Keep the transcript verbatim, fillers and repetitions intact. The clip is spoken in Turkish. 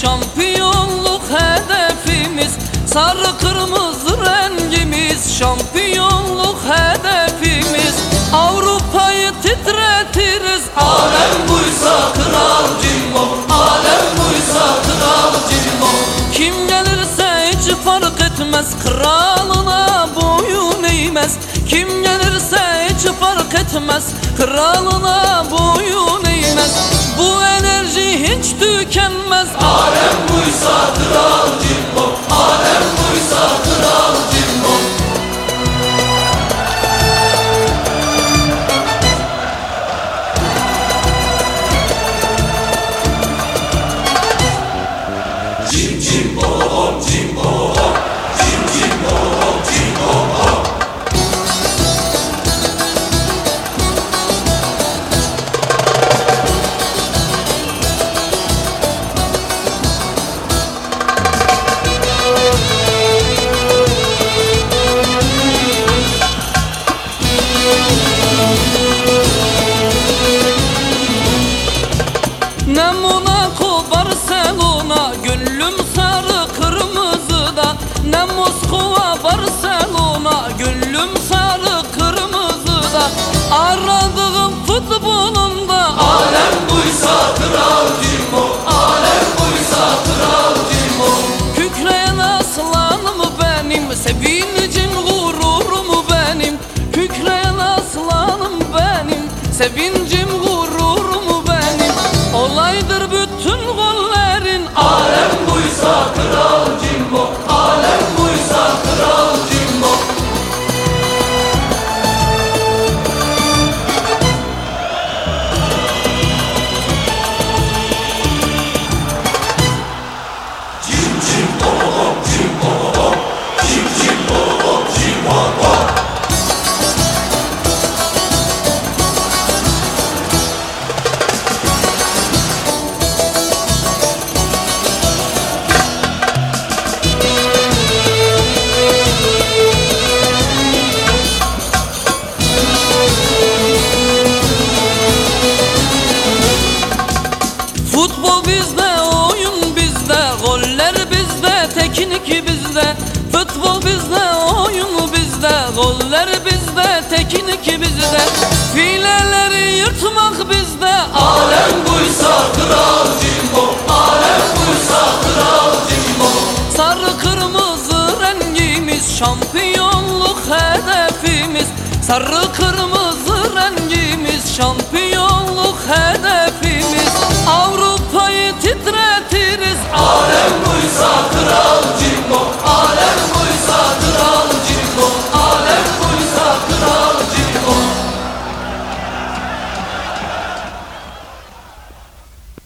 şampiyonluk hedefimiz. Sarı kırmızı rengimiz, şampiyonluk hedefimiz. Avrupa'yı titretiriz, alem buysa kral Cimbo, alem buysa kral Cimbo. Kim gelirse hiç fark etmez, kralına boyun eğmez. Kim gelirse hiç fark etmez, kralına boyun eğmez. Bu enerji hiç tükenmez, alem buysa kral Cimbo, alem buysa kral Cimbo. Cim Cimbo, Cimbo, Cim Cimbo, Cimbo. Ne Monaco, Barcelona, gönlüm sarı kırmızıda. Ne Moskova, Barcelona, gönlüm sarı kırmızıda. Aradığım futbolumda, alem buysa kral Cimbo, alem buysa kral Cimbo. Kükreyen aslanım benim, sevincim gururum benim. Kükreyen aslanım benim, sevincim gururum benim. Olaydır bütün gollerin, alem buysa kral Cimbo, alem buysa kral Cimbo. Cim Cimbo, Cimbo, Cim Cimbo, Cimbo. Futbol bizde, oyun bizde, goller bizde, teknik bizde. Futbol bizde, oyun bizde, goller bizde, teknik bizde. Fileleri yırtmak bizde, alem buysa kral Cimbo, alem buysa kral Cimbo. Sarı kırmızı rengimiz, şampiyonluk hedefimiz. Sarı kırmızı